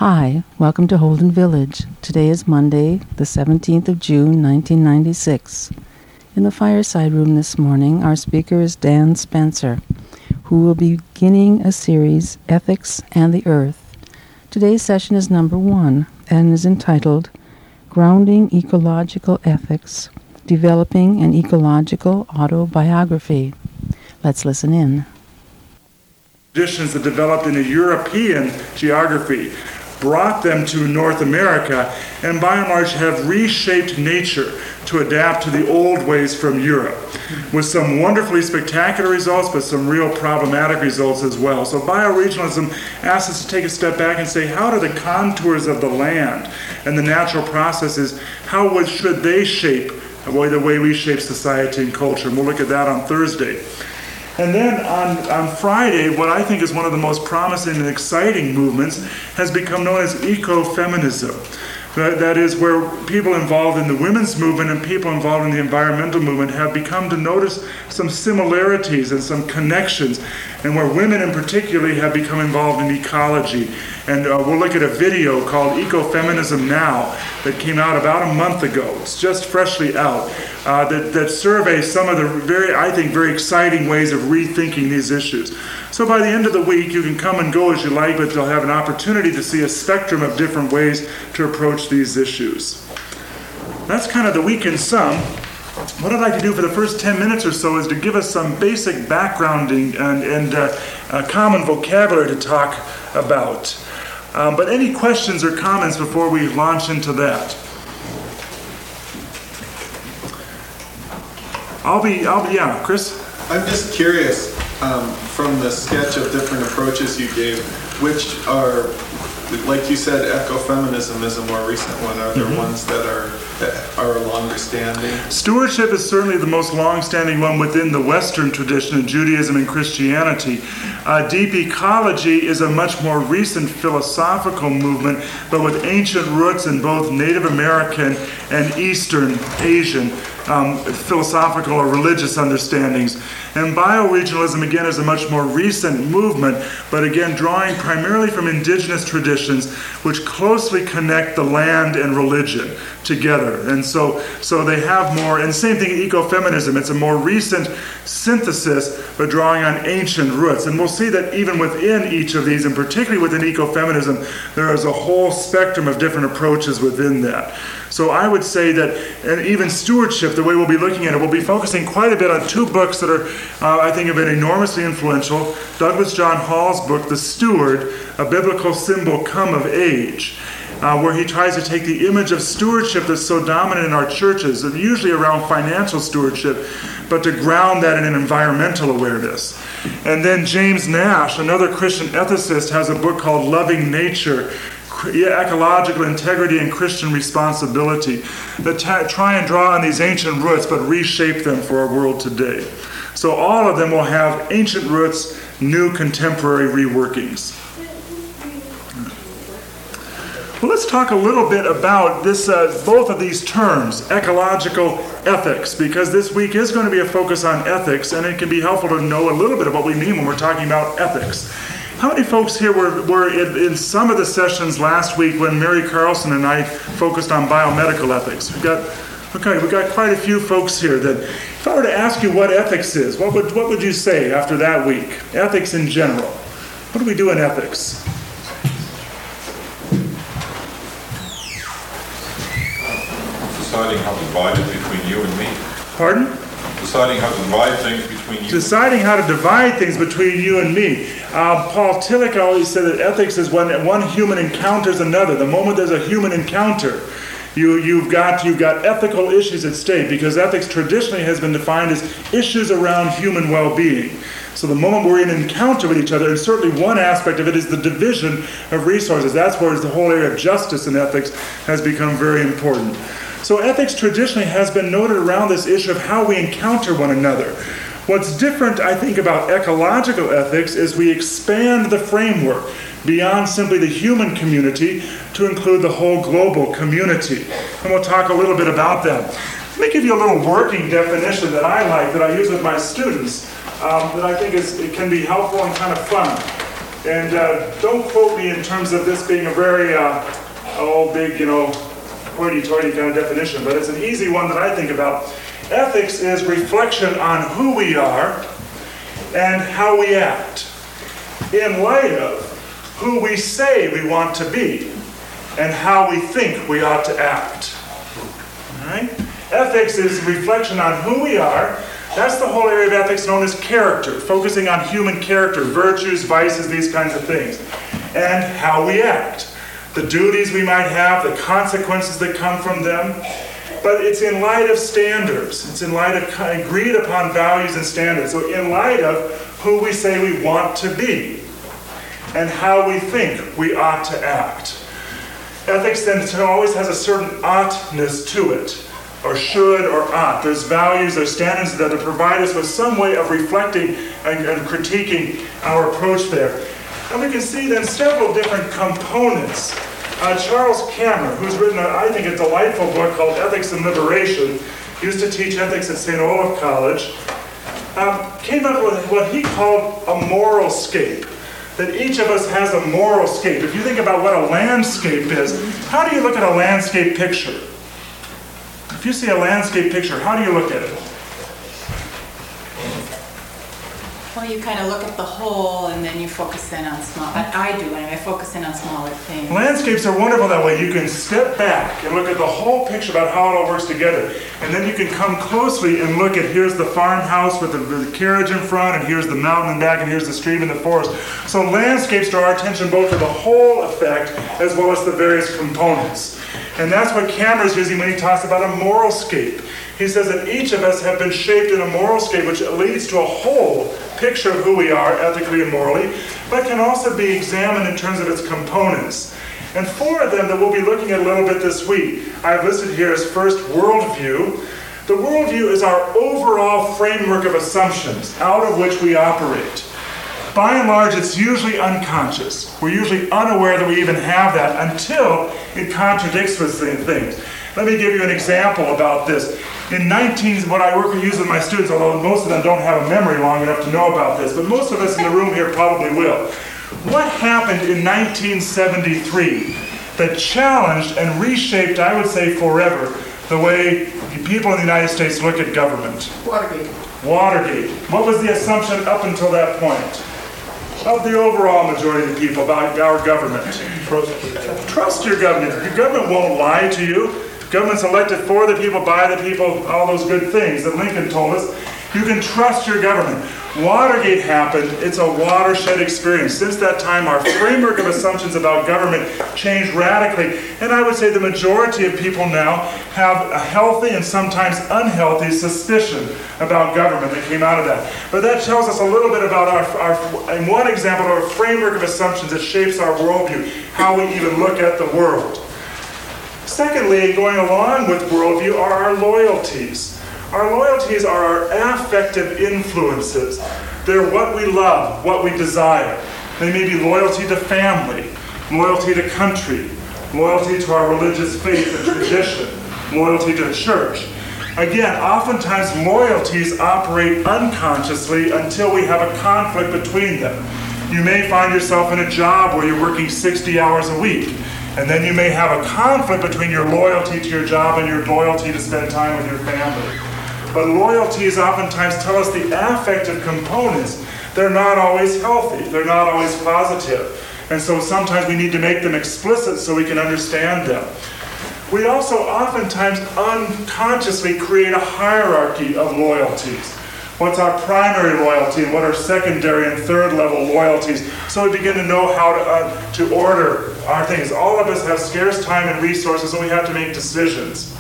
Hi, welcome to Holden Village. Today is Monday, the 17th of June, 1996. In the fireside room this morning, our speaker is Dan Spencer, who will be beginning a series, Ethics and the Earth. Today's session is number 1 and is entitled Grounding Ecological Ethics, Developing an Ecological Autobiography. Let's listen in. Traditions that developed in a European geography brought them to North America and by and large have reshaped nature to adapt to the old ways from Europe, with some wonderfully spectacular results but some real problematic results as well. So bioregionalism asks us to take a step back and say, how do the contours of the land and the natural processes, should they shape the way we shape society and culture? And we'll look at that on Thursday. And then on Friday, what I think is one of the most promising and exciting movements has become known as ecofeminism. That is where people involved in the women's movement and people involved in the environmental movement have become to notice some similarities and some connections, and where women in particular have become involved in ecology. And we'll look at a video called Ecofeminism Now that came out about a month ago. It's just freshly out, that surveys some of the very exciting ways of rethinking these issues. So by the end of the week, you can come and go as you like, but you'll have an opportunity to see a spectrum of different ways to approach these issues. That's kind of the week in sum. What I'd like to do for the first 10 minutes or so is to give us some basic backgrounding and common vocabulary to talk about. But any questions or comments before we launch into that? Yeah, Chris? I'm just curious, from the sketch of different approaches you gave, which are, like you said, ecofeminism is a more recent one. Are there ones that are longer standing? Stewardship is certainly the most long-standing one within the Western tradition of Judaism and Christianity. Deep ecology is a much more recent philosophical movement, but with ancient roots in both Native American and Eastern Asian philosophical or religious understandings. And bioregionalism, again, is a much more recent movement, but again, drawing primarily from indigenous traditions, which closely connect the land and religion together. And so they have more, and same thing, ecofeminism, it's a more recent synthesis, but drawing on ancient roots. And we'll see that even within each of these, and particularly within ecofeminism, there is a whole spectrum of different approaches within that. So I would say that, and even stewardship, the way we'll be looking at it, we'll be focusing quite a bit on two books that are, I think, have been enormously influential. Douglas John Hall's book, The Steward, A Biblical Symbol Come of Age, where he tries to take the image of stewardship that's so dominant in our churches, and usually around financial stewardship, but to ground that in an environmental awareness. And then James Nash, another Christian ethicist, has a book called Loving Nature, Ecological Integrity and Christian Responsibility, that try and draw on these ancient roots but reshape them for our world today. So all of them will have ancient roots, new contemporary reworkings. Well, let's talk a little bit about this, both of these terms, ecological ethics, because this week is going to be a focus on ethics, and it can be helpful to know a little bit of what we mean when we're talking about ethics. How many folks here were in some of the sessions last week when Mary Carlson and I focused on biomedical ethics? We've got quite a few folks here. That if I were to ask you what ethics is, what would you say after that week? Ethics in general. What do we do in ethics? Deciding how to divide it between you and me. Pardon? Deciding how to divide things between you. Deciding how to divide things between you and me. Paul Tillich always said that ethics is when one human encounters another. The moment there's a human encounter, you've got ethical issues at stake, because ethics traditionally has been defined as issues around human well-being. So the moment we're in an encounter with each other, and certainly one aspect of it is the division of resources. That's where the whole area of justice in ethics has become very important. So ethics traditionally has been noted around this issue of how we encounter one another. What's different, I think, about ecological ethics is we expand the framework beyond simply the human community to include the whole global community. And we'll talk a little bit about that. Let me give you a little working definition that I like, that I use with my students, that I think it can be helpful and kind of fun. And don't quote me in terms of this being a very big, hoity-toity kind of definition, but it's an easy one that I think about. Ethics is reflection on who we are and how we act in light of who we say we want to be and how we think we ought to act. All right? Ethics is reflection on who we are. That's the whole area of ethics known as character, focusing on human character, virtues, vices, these kinds of things, and how we act. The duties we might have, the consequences that come from them. But it's in light of standards. It's in light of agreed upon values and standards. So in light of who we say we want to be and how we think we ought to act. Ethics then always has a certain oughtness to it, or should or ought. There's values, there's standards that provide us with some way of reflecting and critiquing our approach there. And we can see then several different components. Charles Cameron, who's written, I think, a delightful book called Ethics and Liberation, used to teach ethics at St. Olaf College, came up with what he called a moral scape. That each of us has a moral scape. If you think about what a landscape is, how do you look at a landscape picture? If you see a landscape picture, how do you look at it? Well, you kind of look at the whole and then you focus in on small, I do anyway, I focus in on smaller things. Landscapes are wonderful that way. You can step back and look at the whole picture about how it all works together. And then you can come closely and look at, here's the farmhouse with the carriage in front, and here's the mountain in back, and here's the stream in the forest. So landscapes draw our attention both to the whole effect as well as the various components. And that's what Cameron's using when he talks about a moral scape. He says that each of us have been shaped in a moral scape which leads to a whole picture of who we are ethically and morally, but can also be examined in terms of its components. And four of them that we'll be looking at a little bit this week, I've listed here as first, worldview. The worldview is our overall framework of assumptions out of which we operate. By and large, it's usually unconscious. We're usually unaware that we even have that until it contradicts with things. Let me give you an example about this. What I use with my students, although most of them don't have a memory long enough to know about this, but most of us in the room here probably will. What happened in 1973 that challenged and reshaped, I would say forever, the way people in the United States look at government? Watergate. What was the assumption up until that point of the overall majority of the people about our government? Trust your government. Your government won't lie to you. Government's elected for the people, by the people, all those good things that Lincoln told us. You can trust your government. Watergate happened. It's a watershed experience. Since that time, our framework of assumptions about government changed radically. And I would say the majority of people now have a healthy and sometimes unhealthy suspicion about government that came out of that. But that tells us a little bit about in one example, our framework of assumptions that shapes our worldview, how we even look at the world. Secondly, going along with worldview are our loyalties. Our loyalties are our affective influences. They're what we love, what we desire. They may be loyalty to family, loyalty to country, loyalty to our religious faith and tradition, loyalty to the church. Again, oftentimes loyalties operate unconsciously until we have a conflict between them. You may find yourself in a job where you're working 60 hours a week. And then you may have a conflict between your loyalty to your job and your loyalty to spend time with your family. But loyalties oftentimes tell us the affective components. They're not always healthy. They're not always positive. And so sometimes we need to make them explicit so we can understand them. We also oftentimes unconsciously create a hierarchy of loyalties. What's our primary loyalty and what are secondary and third level loyalties? So we begin to know how to order our things. All of us have scarce time and resources, so we have to make decisions.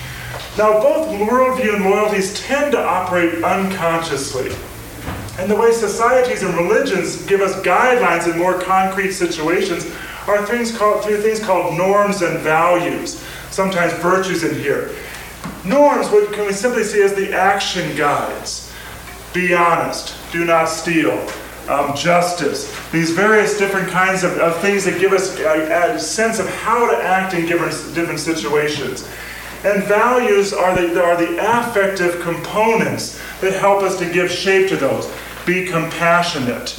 Now, both worldview and loyalties tend to operate unconsciously. And the way societies and religions give us guidelines in more concrete situations are through things called norms and values, sometimes virtues in here. Norms, what can we simply see as the action guides. Be honest, do not steal, justice, these various different kinds of things that give us a sense of how to act in different situations. And values are the affective components that help us to give shape to those. Be compassionate,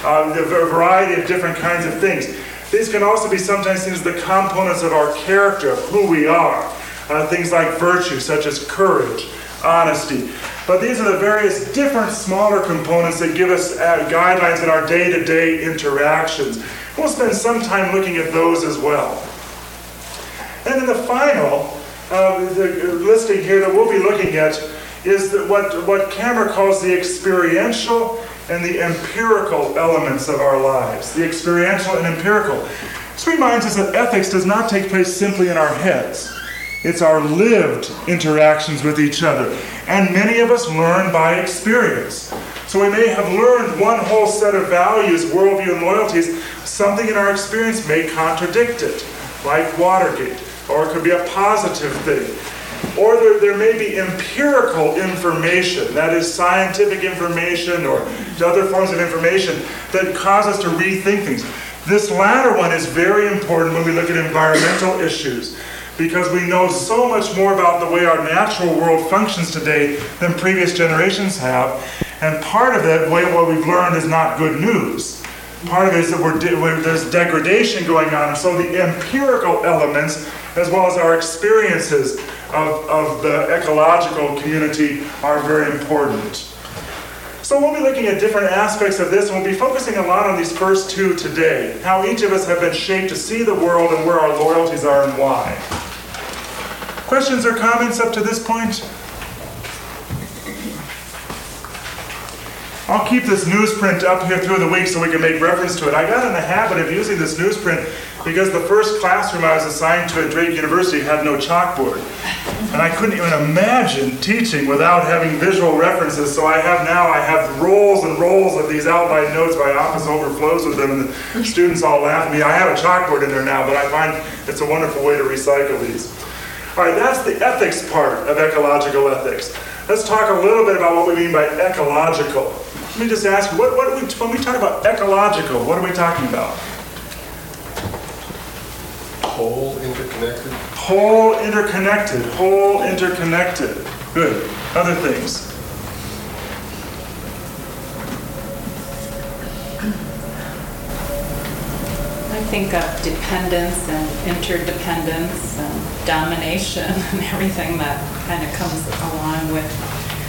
the variety of different kinds of things. These can also be sometimes seen as the components of our character, of who we are. Things like virtue, such as courage, honesty. But these are the various different smaller components that give us guidelines in our day-to-day interactions. We'll spend some time looking at those as well. And then the final the listing here that we'll be looking at is what Cameron calls the experiential and the empirical elements of our lives. The experiential and empirical. This reminds us that ethics does not take place simply in our heads. It's our lived interactions with each other. And many of us learn by experience. So we may have learned one whole set of values, worldview, and loyalties. Something in our experience may contradict it, like Watergate. Or it could be a positive thing. Or there may be empirical information, that is scientific information or other forms of information that cause us to rethink things. This latter one is very important when we look at environmental issues, because we know so much more about the way our natural world functions today than previous generations have. And part of that, what we've learned is not good news. Part of it is that there's degradation going on. And so the empirical elements, as well as our experiences of the ecological community, are very important. So we'll be looking at different aspects of this, and we'll be focusing a lot on these first two today, how each of us have been shaped to see the world and where our loyalties are and why. Questions or comments up to this point? I'll keep this newsprint up here through the week so we can make reference to it. I got in the habit of using this newsprint because the first classroom I was assigned to at Drake University had no chalkboard. And I couldn't even imagine teaching without having visual references, so I have rolls and rolls of these outline notes. My office overflows with them, and the students all laugh at me. I have a chalkboard in there now, but I find it's a wonderful way to recycle these. All right, that's the ethics part of ecological ethics. Let's talk a little bit about what we mean by ecological. Let me just ask you, when we talk about ecological, what are we talking about? Whole, interconnected. Whole, interconnected. Whole, interconnected. Good. Other things? I think of dependence and interdependence and domination and everything that kind of comes along with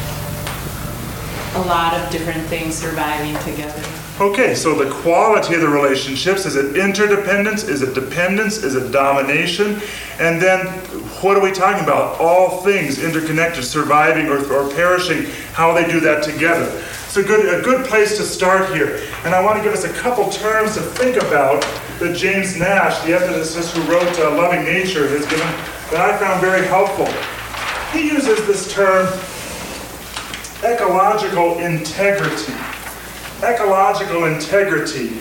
a lot of different things surviving together. Okay, so the quality of the relationships, is it interdependence, is it dependence, is it domination? And then what are we talking about? All things interconnected, surviving or perishing, how they do that together. It's a good place to start here. And I want to give us a couple terms to think about that James Nash, the ethicist who wrote Loving Nature, has given that I found very helpful. He uses this term ecological integrity. Ecological integrity,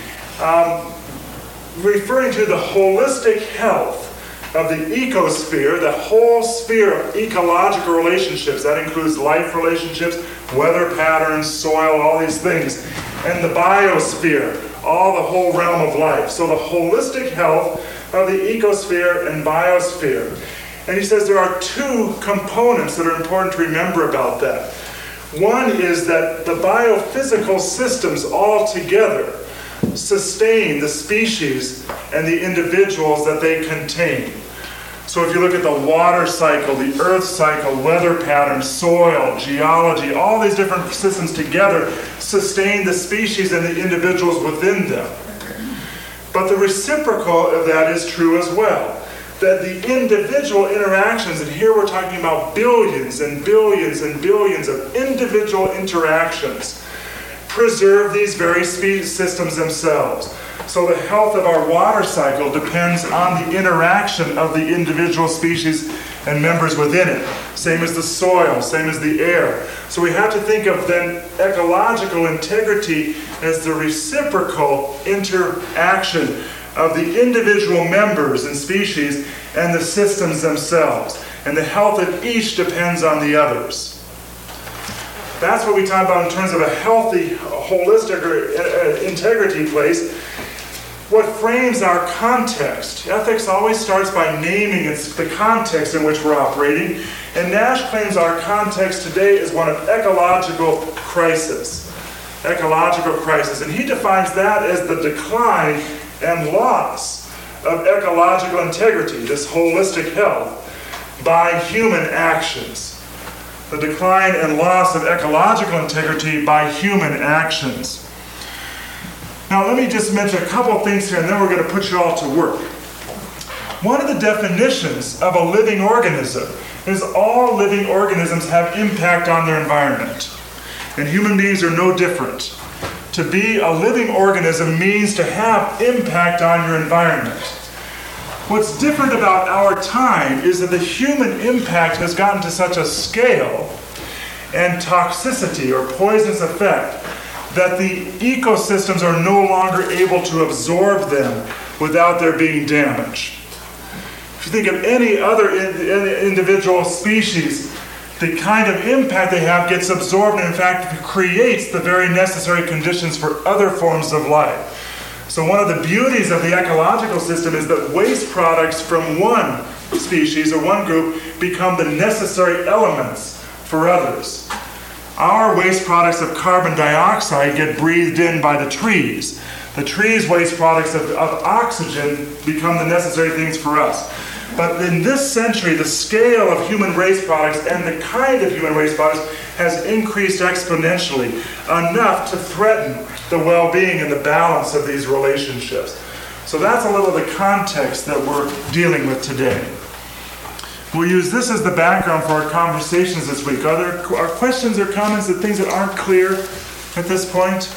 referring to the holistic health of the ecosphere, the whole sphere of ecological relationships. That includes life relationships, weather patterns, soil, all these things. And the biosphere, the whole realm of life. So the holistic health of the ecosphere and biosphere. And he says there are two components that are important to remember about that. One is that the biophysical systems all together sustain the species and the individuals that they contain. So if you look at the water cycle, the earth cycle, weather patterns, soil, geology, all these different systems together sustain the species and the individuals within them. But the reciprocal of that is true as well. That the individual interactions, and here we're talking about billions and billions and billions of individual interactions, preserve these very systems themselves. So the health of our water cycle depends on the interaction of the individual species and members within it. Same as the soil, same as the air. So we have to think of then ecological integrity as the reciprocal interaction of the individual members and species and the systems themselves. And the health of each depends on the others. That's what we talk about in terms of a healthy, holistic or integrity place. What frames our context? Ethics always starts by naming the context in which we're operating. And Nash claims our context today is one of ecological crisis. ecological crisis. And he defines that as the decline and loss of ecological integrity, this holistic health, by human actions. The decline and loss of ecological integrity by human actions. Now let me just mention a couple of things here and then we're going to put you all to work. One of the definitions of a living organism is all living organisms have impact on their environment. And human beings are no different. To be a living organism means to have impact on your environment. What's different about our time is that the human impact has gotten to such a scale and toxicity or poisonous effect that the ecosystems are no longer able to absorb them without there being damage. If you think of any other individual species, the kind of impact they have gets absorbed and in fact creates the very necessary conditions for other forms of life. So one of the beauties of the ecological system is that waste products from one species or one group become the necessary elements for others. Our waste products of carbon dioxide get breathed in by the trees. The trees' waste products of oxygen become the necessary things for us. But in this century, the scale of human waste products and the kind of human waste products has increased exponentially, enough to threaten the well-being and the balance of these relationships. So that's a little of the context that we're dealing with today. We'll use this as the background for our conversations this week. Are there questions or comments and things that aren't clear at this point?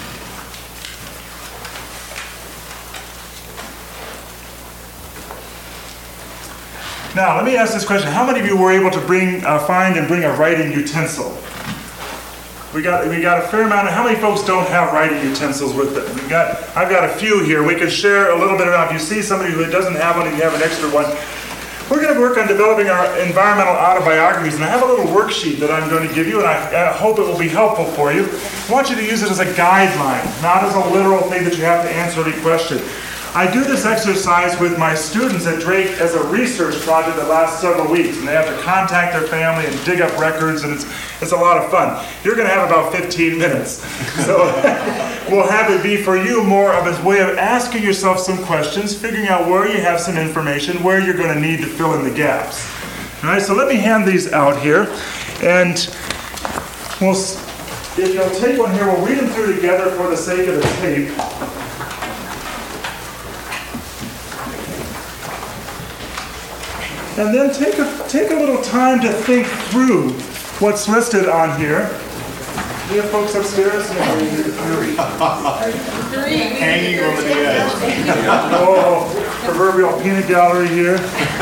Now, let me ask this question. How many of you were able to find and bring a writing utensil? We got a fair amount. How many folks don't have writing utensils with them? I've got a few here. We can share a little bit about. If you see somebody who doesn't have one and you have an extra one, we're going to work on developing our environmental autobiographies. And I have a little worksheet that I'm going to give you, and I hope it will be helpful for you. I want you to use it as a guideline, not as a literal thing that you have to answer any question. I do this exercise with my students at Drake as a research project that lasts several weeks, and they have to contact their family and dig up records, and it's a lot of fun. You're going to have about 15 minutes. So we'll have it be for you more of a way of asking yourself some questions, figuring out where you have some information, where you're going to need to fill in the gaps. All right, so let me hand these out here, and if you'll take one here, we'll read them through together for the sake of the tape. And then take a little time to think through what's listed on here. Do you have folks upstairs? Hanging over the edge. Oh, proverbial peanut gallery here.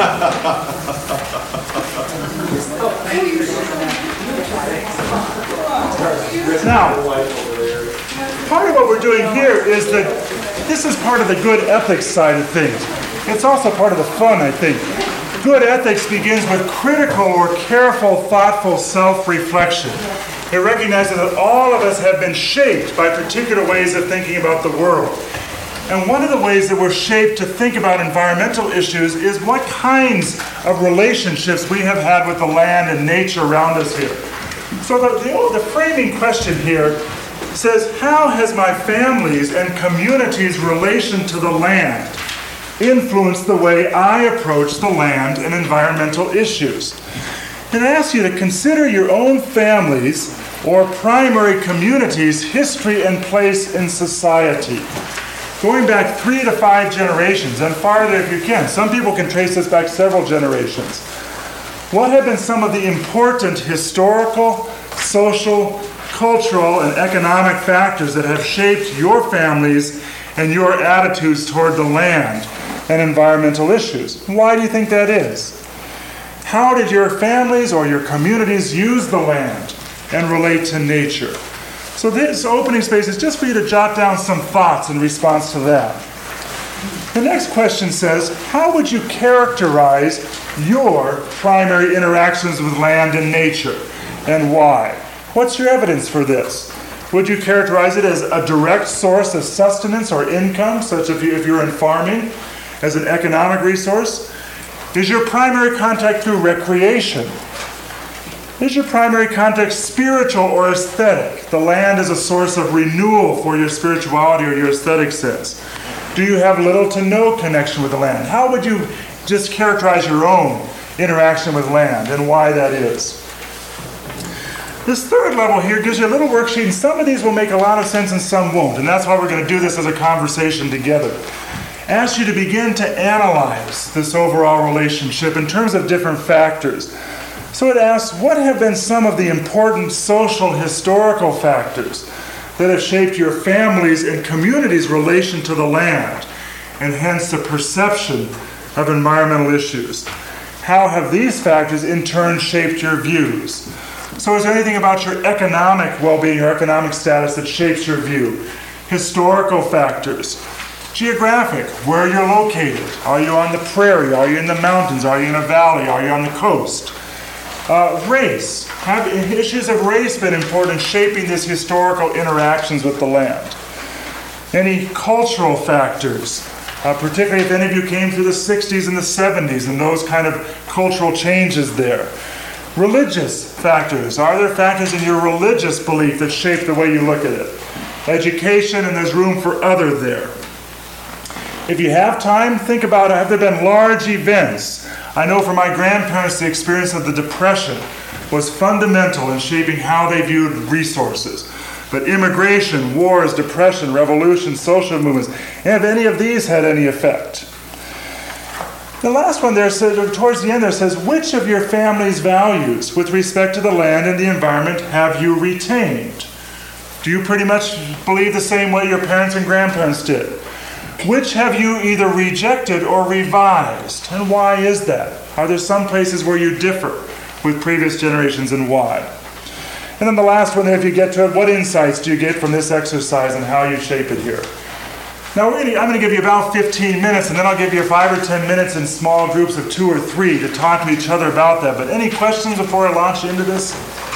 Now, part of what we're doing here is that this is part of the good ethics side of things. It's also part of the fun, I think. Good ethics begins with critical or careful, thoughtful self-reflection. It recognizes that all of us have been shaped by particular ways of thinking about the world. And one of the ways that we're shaped to think about environmental issues is what kinds of relationships we have had with the land and nature around us here. So the framing question here says, how has my family's and community's relation to the land influence the way I approach the land and environmental issues? And I ask you to consider your own family's or primary community's history and place in society. Going back 3 to 5 generations, and farther if you can. Some people can trace this back several generations. What have been some of the important historical, social, cultural, and economic factors that have shaped your families and your attitudes toward the land and environmental issues? Why do you think that is? How did your families or your communities use the land and relate to nature? So this opening space is just for you to jot down some thoughts in response to that. The next question says, how would you characterize your primary interactions with land and nature, and why? What's your evidence for this? Would you characterize it as a direct source of sustenance or income, such as if you're in farming, as an economic resource? Is your primary contact through recreation? Is your primary context spiritual or aesthetic? The land is a source of renewal for your spirituality or your aesthetic sense. Do you have little to no connection with the land? How would you just characterize your own interaction with land and why that is? This third level here gives you a little worksheet, and some of these will make a lot of sense and some won't, and that's why we're going to do this as a conversation together. Ask you to begin to analyze this overall relationship in terms of different factors. So it asks, what have been some of the important social historical factors that have shaped your family's and community's relation to the land, and hence the perception of environmental issues? How have these factors in turn shaped your views? So is there anything about your economic well-being or economic status that shapes your view? Historical factors. Geographic, where you're located. Are you on the prairie? Are you in the mountains? Are you in a valley? Are you on the coast? Race. Have issues of race been important in shaping these historical interactions with the land? Any cultural factors, particularly if any of you came through the 60s and the 70s and those kind of cultural changes there? Religious factors. Are there factors in your religious belief that shape the way you look at it? Education, and there's room for other there. If you have time, think about, have there been large events? I know for my grandparents, the experience of the Depression was fundamental in shaping how they viewed resources. But immigration, wars, depression, revolution, social movements, have any of these had any effect? The last one there says, towards the end there says, which of your family's values with respect to the land and the environment have you retained? Do you pretty much believe the same way your parents and grandparents did? Which have you either rejected or revised? And why is that? Are there some places where you differ with previous generations, and why? And then the last one there, if you get to it, what insights do you get from this exercise and how you shape it here? Now I'm going to give you about 15 minutes, and then I'll give you 5 or 10 minutes in small groups of 2 or 3 to talk to each other about that. But any questions before I launch into this?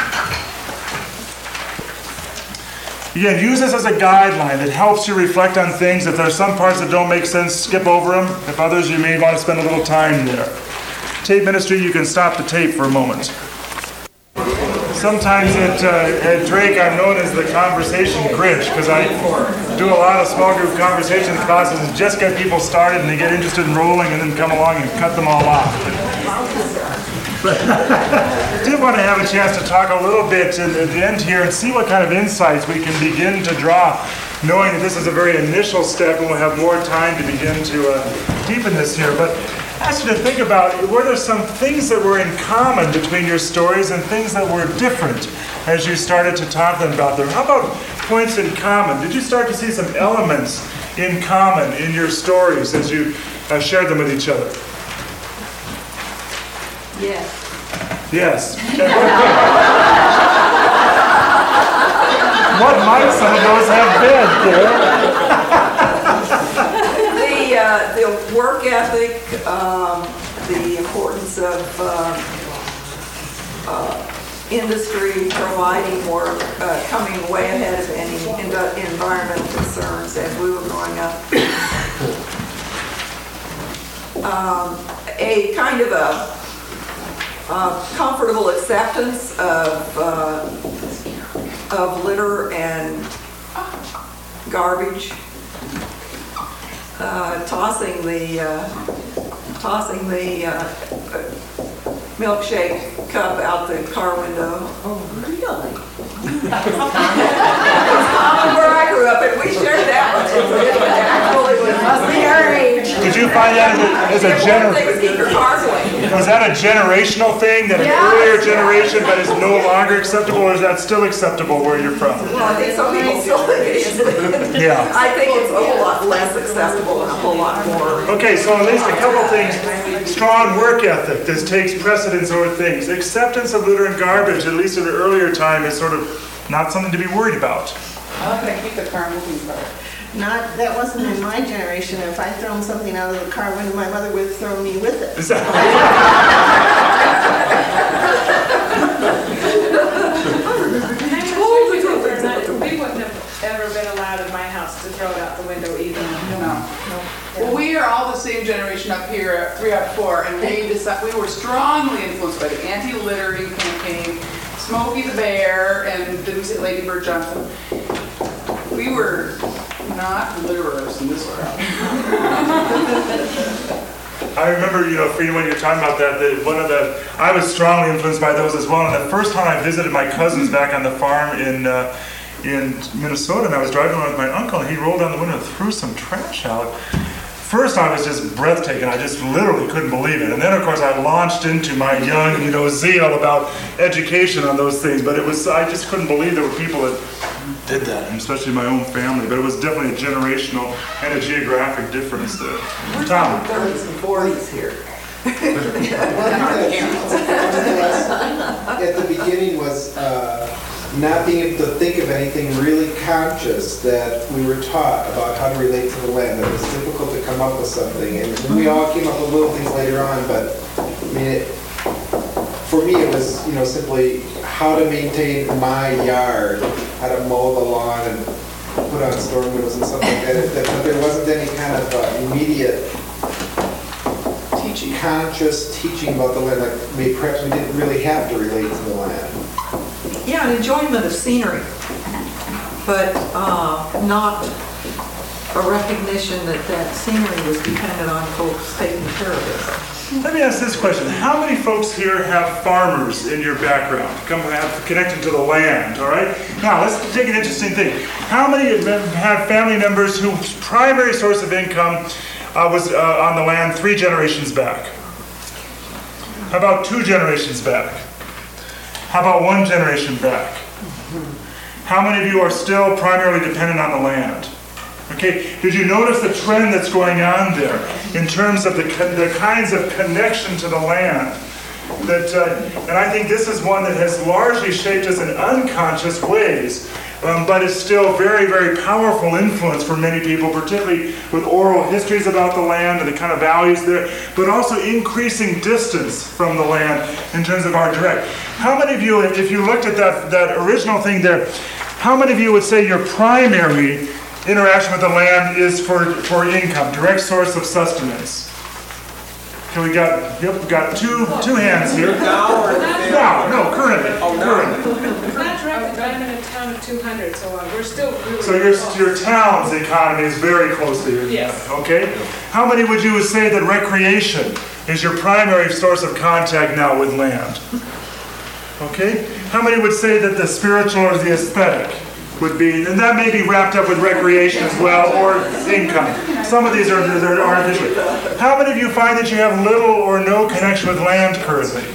Again, use this as a guideline that helps you reflect on things. If there's some parts that don't make sense, skip over them. If others, you may want to spend a little time there. Tape ministry, you can stop the tape for a moment. Sometimes at Drake, I'm known as the conversation Grinch, because I do a lot of small group conversation classes and just get people started and they get interested in rolling and then come along and cut them all off. But I did want to have a chance to talk a little bit at the end here and see what kind of insights we can begin to draw, knowing that this is a very initial step and we'll have more time to begin to deepen this here. But I asked you to think about, were there some things that were in common between your stories and things that were different as you started to talk to them about them? How about points in common? Did you start to see some elements in common in your stories as you shared them with each other? Yes. Yes. What might some of those have been, Karen? The work ethic, the importance of industry providing work, coming way ahead of any environmental concerns as we were growing up. A kind of a comfortable acceptance of litter and garbage, tossing the milkshake cup out the car window. Oh, really? Where I grew up, and we shared that one. Must be our age. Did you find that as a Keep your car away. was that a generational thing, that an earlier generation but is no longer acceptable, or is that still acceptable where you're from? Well, I think some people still think it is. Yeah. I think it's a whole lot less acceptable and a whole lot more. Okay, so at least a couple things. Strong work ethic. This takes precedence over things. Acceptance of litter and garbage, at least at an earlier time, is sort of not something to be worried about. I'm going to keep the car moving first. That wasn't in my generation. If I'd thrown something out of the car window, my mother would have thrown me with it. Is that We wouldn't have ever been allowed in my house to throw it out the window either. No. Well, we are all the same generation up here, 3 out of 4, and we were strongly influenced by the anti-littering campaign Smokey the Bear, and did we say Lady Bird Johnson? We were not litterers in this crowd. I remember, Frida, when you're talking about that, I was strongly influenced by those as well. And the first time I visited my cousins back on the farm in Minnesota, and I was driving around with my uncle, and he rolled down the window and threw some trash out. First, I was just breathtaking. I just literally couldn't believe it. And then, of course, I launched into my young, zeal about education on those things. But I just couldn't believe there were people that did that, and especially my own family. But it was definitely a generational and a geographic difference there. We're Tom. talking 30s and 40s here. At the beginning was not being able to think of anything really conscious that we were taught about how to relate to the land. It was difficult to come up with something, and we all came up with little things later on. But I mean, for me, it was simply how to maintain my yard, how to mow the lawn, and put on storm windows and stuff like that. But there wasn't any kind of immediate conscious teaching about the land. Like perhaps we didn't really have to relate to the land. Yeah, an enjoyment of scenery, but not a recognition that scenery was dependent on folks taking care of it. Let me ask this question. How many folks here have farmers in your background? Connected to the land, all right? Now, let's take an interesting thing. How many have family members whose primary source of income was on the land 3 generations back? How about 2 generations back? How about 1 generation back? How many of you are still primarily dependent on the land? Okay, did you notice the trend that's going on there in terms of the kinds of connection to the land? And I think this is one that has largely shaped us in unconscious ways, but is still very, very powerful influence for many people, particularly with oral histories about the land and the kind of values there, but also increasing distance from the land in terms of our direct. How many of you, if you looked at that original thing there, how many of you would say your primary interaction with the land is for income, direct source of sustenance? Okay, we got two hands here. No, currently. Not directly, but I'm in a town of 200, so we're still really... So your town's economy is very close to your... Yes. Okay? How many would you say that recreation is your primary source of contact now with land? Okay? How many would say that the spiritual or the aesthetic would be, and that may be wrapped up with recreation as well, or income. Some of these are artificial. How many of you find that you have little or no connection with land currently?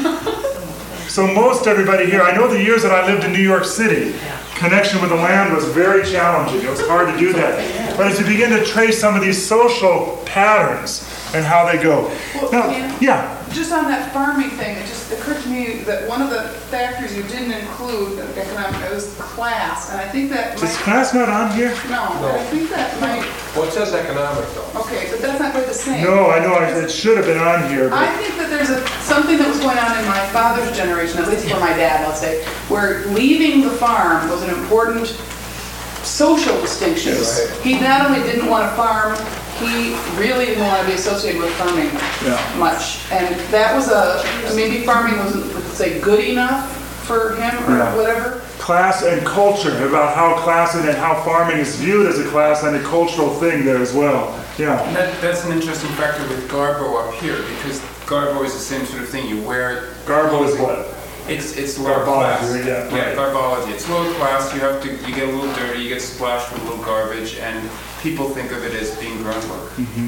So most everybody here, I know the years that I lived in New York City, connection with the land was very challenging. It was hard to do that. But as you begin to trace some of these social patterns and how they go. Well, now, yeah. Just on that farming thing, it just occurred to me that one of the factors you didn't include in economic, it was class, and I think that Is class not on here? No, but I think that might... Well, it says economic though. Okay, but that's not quite the same. No, I know, it should have been on here. But... I think that there's something that was going on in my father's generation, at least for my dad, let's say, where leaving the farm was an important social distinction. Yes. He not only didn't want to farm, he really didn't want to be associated with farming much. And that was maybe farming wasn't, let's say, good enough for him or whatever. Class and culture, about how class and how farming is viewed as a class and a cultural thing there as well. Yeah. And that's an interesting factor with Garbo up here, because Garbo is the same sort of thing. You wear it. Garbo is what? It's lower class. Yeah, right. Garbology. It's low class. You get a little dirty. You get splashed with a little garbage, and people think of it as being grunt work. Mm-hmm.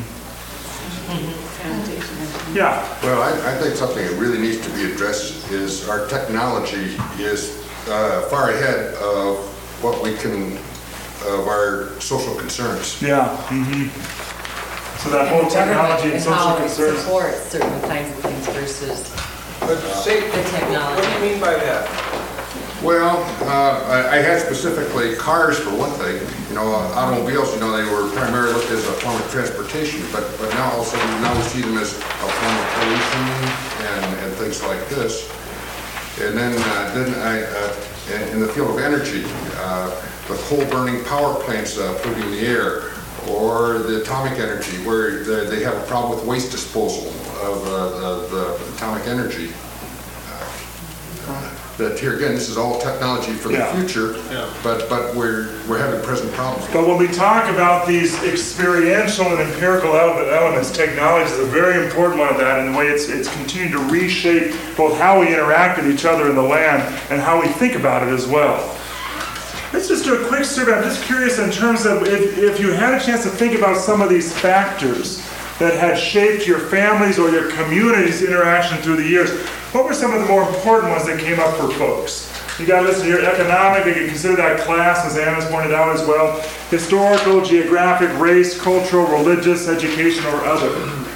Yeah. Well, I think something that really needs to be addressed is our technology is far ahead of what we can, of our social concerns. Yeah. Mm-hmm. So that whole technology and social concerns. Support certain kinds of things versus But say, the technology. what do you mean by that? Well, I had specifically cars for one thing. Automobiles, they were primarily looked at as a form of transportation, but now also we see them as a form of pollution and things like this. And then in the field of energy, the coal burning power plants polluting the air, or the atomic energy, where they have a problem with waste disposal of the atomic energy. that here again, this is all technology for the future, but we're having present problems. But when we talk about these experiential and empirical elements, technology is a very important one of that, in the way it's continued to reshape both how we interact with each other in the land and how we think about it as well. Let's just do a quick survey. I'm just curious in terms of if you had a chance to think about some of these factors that had shaped your families or your community's interaction through the years. What were some of the more important ones that came up for folks? You got to listen to your economic, you can consider that class, as Anna's pointed out as well, historical, geographic, race, cultural, religious, education, or other.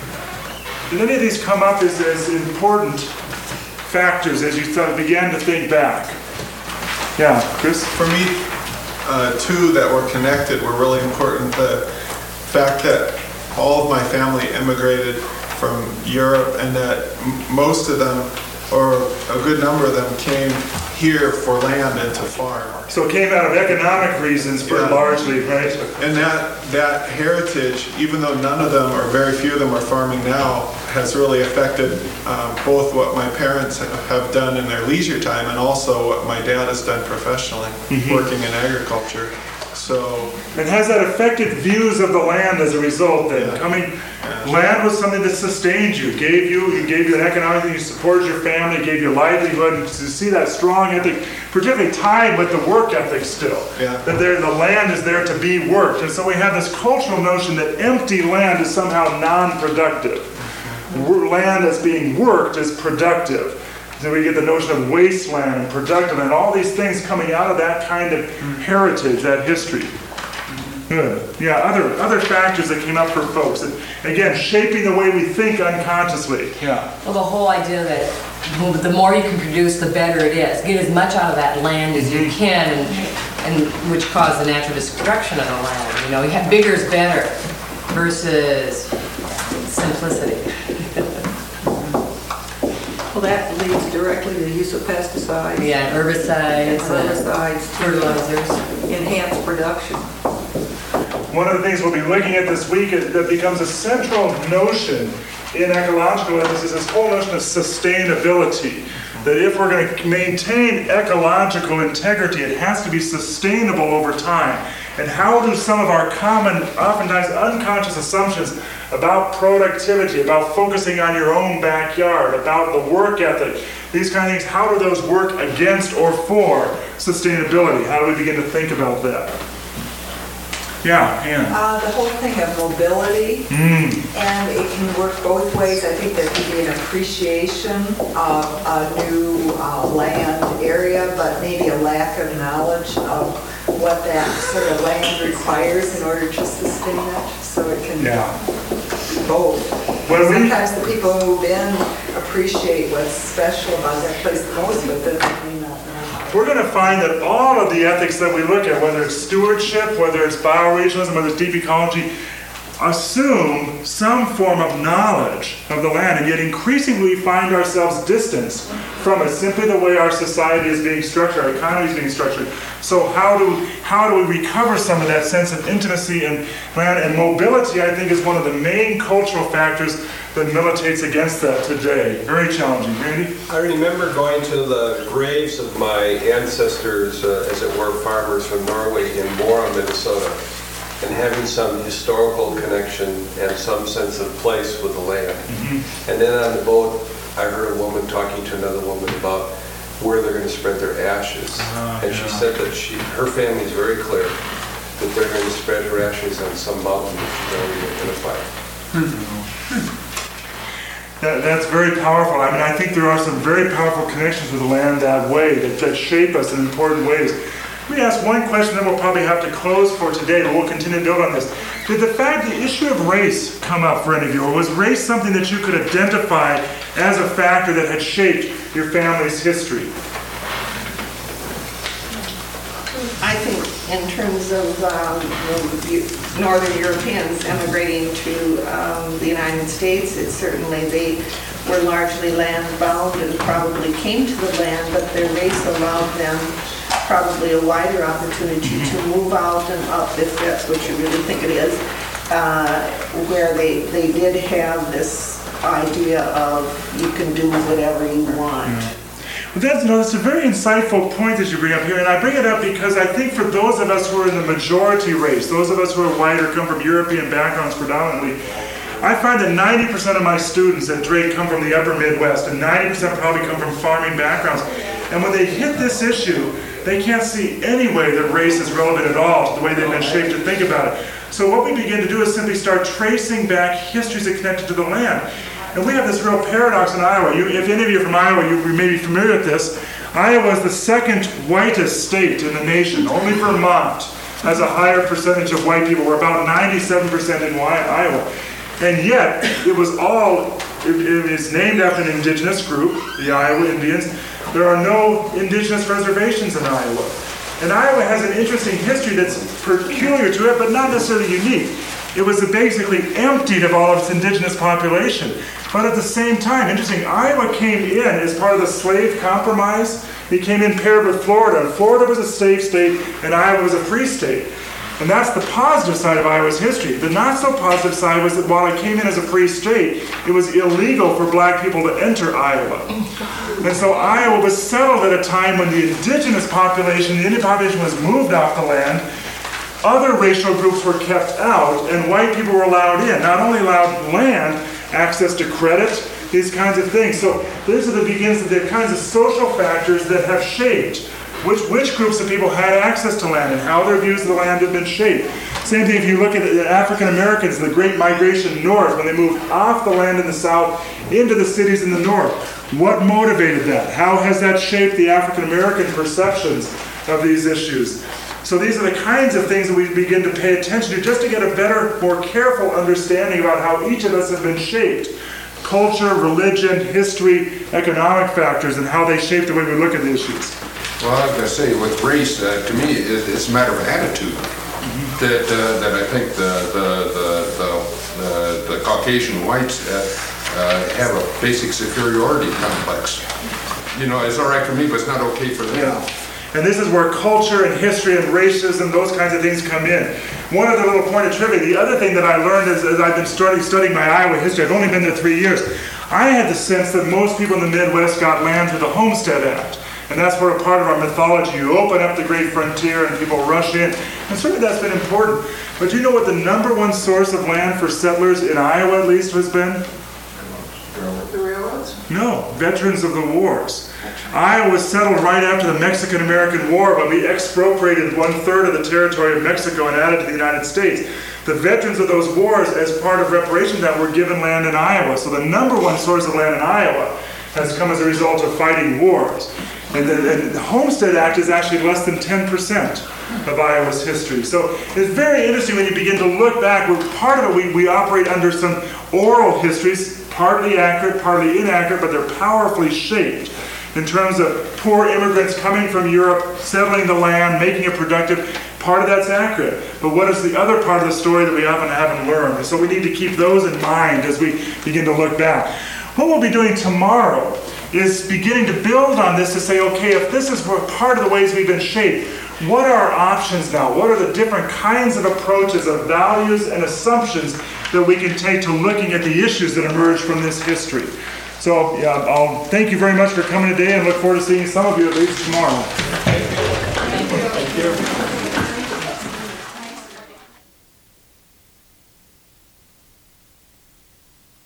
Did any of these come up as important factors as you began to think back? Yeah, Chris? For me, two that were connected were really important. The fact that all of my family immigrated from Europe, and that most of them, or a good number of them, came here for land and to farm. So it came out of economic reasons largely, right? And that heritage, even though none of them, or very few of them, are farming now, has really affected both what my parents have done in their leisure time and also what my dad has done professionally, working in agriculture. So, and has that affected views of the land as a result then? Land was something that sustained you, gave you an economic thing, you supported your family, gave you livelihood, and to see that strong ethic, particularly tied with the work ethic still. That the land is there to be worked. And so we have this cultural notion that empty land is somehow non-productive. Land that's being worked is productive. So we get the notion of wasteland and productive and all these things coming out of that kind of heritage, that history. Good. Yeah, other factors that came up for folks. And again, shaping the way we think unconsciously. Yeah. Well, the whole idea that the more you can produce, the better it is. Get as much out of that land as you can, and which caused the natural destruction of the land. You know, you have bigger is better versus simplicity. Well, that leads directly to the use of pesticides. Yeah, herbicides, fertilizers, enhance production. One of the things we'll be looking at this week that becomes a central notion in ecological ethics is this whole notion of sustainability. That if we're going to maintain ecological integrity, it has to be sustainable over time. And how do some of our common, oftentimes unconscious assumptions about productivity, about focusing on your own backyard, about the work ethic, these kind of things, how do those work against or for sustainability? How do we begin to think about that? Yeah, Hannah. The whole thing of mobility, and it can work both ways. I think there could be an appreciation of a new land area, but maybe a lack of knowledge of what that sort of land requires in order to sustain it. So it can be both. Sometimes the people who move in appreciate what's special about that place the most, but then they may not know. We're going to find that all of the ethics that we look at, whether it's stewardship, whether it's bioregionalism, whether it's deep ecology, assume some form of knowledge of the land, and yet increasingly find ourselves distanced from it, simply the way our society is being structured, our economy is being structured. So how do we recover some of that sense of intimacy in land? And mobility, I think, is one of the main cultural factors that militates against that today. Very challenging. Randy? I remember going to the graves of my ancestors, as it were, farmers from Norway in Mora, Minnesota, and having some historical connection and some sense of place with the land. And then on the boat, I heard a woman talking to another woman about where they're going to spread their ashes. And she said that her family is very clear that they're going to spread her ashes on some mountain that she's already identified. That's very powerful. I mean, I think there are some very powerful connections with the land that way, that shape us in important ways. Let me ask one question, then we'll probably have to close for today, but we'll continue to build on this. Did the issue of race come up for any of you, or was race something that you could identify as a factor that had shaped your family's history? I think in terms of Northern Europeans emigrating to the United States, it's certainly they were largely land-bound and probably came to the land, but their race allowed them probably a wider opportunity to move out and up, if that's what you really think it is, where they did have this idea of you can do whatever you want. But that's a very insightful point that you bring up here, and I bring it up because I think for those of us who are in the majority race, those of us who are white or come from European backgrounds predominantly, I find that 90% of my students at Drake come from the upper Midwest, and 90% probably come from farming backgrounds. And when they hit this issue, they can't see any way that race is relevant at all to the way they've been shaped to think about it. So what we begin to do is simply start tracing back histories that connected to the land. And we have this real paradox in Iowa. If any of you are from Iowa, you may be familiar with this. Iowa is the second whitest state in the nation. Only Vermont has a higher percentage of white people. We're about 97% in Iowa. And yet, it is named after an indigenous group, the Iowa Indians. There are no indigenous reservations in Iowa. And Iowa has an interesting history that's peculiar to it, but not necessarily unique. It was basically emptied of all of its indigenous population. But at the same time, interesting, Iowa came in as part of the slave compromise. It came in paired with Florida. And Florida was a slave state, and Iowa was a free state. And that's the positive side of Iowa's history. The not so positive side was that while it came in as a free state, it was illegal for black people to enter Iowa. And so Iowa was settled at a time when the indigenous population, the Indian population was moved off the land. Other racial groups were kept out, and white people were allowed in. Not only allowed land, access to credit, these kinds of things. So these are the beginnings of the kinds of social factors that have shaped which groups of people had access to land and how their views of the land have been shaped. Same thing if you look at the African Americans, the Great Migration north, when they moved off the land in the south into the cities in the north. What motivated that? How has that shaped the African American perceptions of these issues? So these are the kinds of things that we begin to pay attention to just to get a better, more careful understanding about how each of us have been shaped. Culture, religion, history, economic factors, and how they shape the way we look at the issues. Well, I was going to say, with race, to me, it's a matter of attitude. That I think the Caucasian whites have a basic superiority complex. It's all right for me, but it's not okay for them. Yeah. And this is where culture and history and racism, those kinds of things come in. One other little point of trivia, the other thing that I learned as I've been studying my Iowa history, I've only been there 3 years, I had the sense that most people in the Midwest got land through the Homestead Act. And that's sort of part of our mythology. You open up the great frontier and people rush in. And certainly that's been important. But do you know what the number one source of land for settlers in Iowa, at least, has been? The railroads? No, veterans of the wars. Iowa was settled right after the Mexican-American War, when we expropriated 1/3 of the territory of Mexico and added to the United States. The veterans of those wars, as part of reparations, that were given land in Iowa. So the number one source of land in Iowa has come as a result of fighting wars. And the Homestead Act is actually less than 10% of Iowa's history. So it's very interesting when you begin to look back. Part of it, we operate under some oral histories, partly accurate, partly inaccurate, but they're powerfully shaped in terms of poor immigrants coming from Europe, settling the land, making it productive. Part of that's accurate. But what is the other part of the story that we often haven't learned? And so we need to keep those in mind as we begin to look back. What we'll be doing tomorrow is beginning to build on this to say, okay, if this is part of the ways we've been shaped, what are our options now? What are the different kinds of approaches of values and assumptions that we can take to looking at the issues that emerge from this history? So I'll thank you very much for coming today and look forward to seeing some of you at least tomorrow.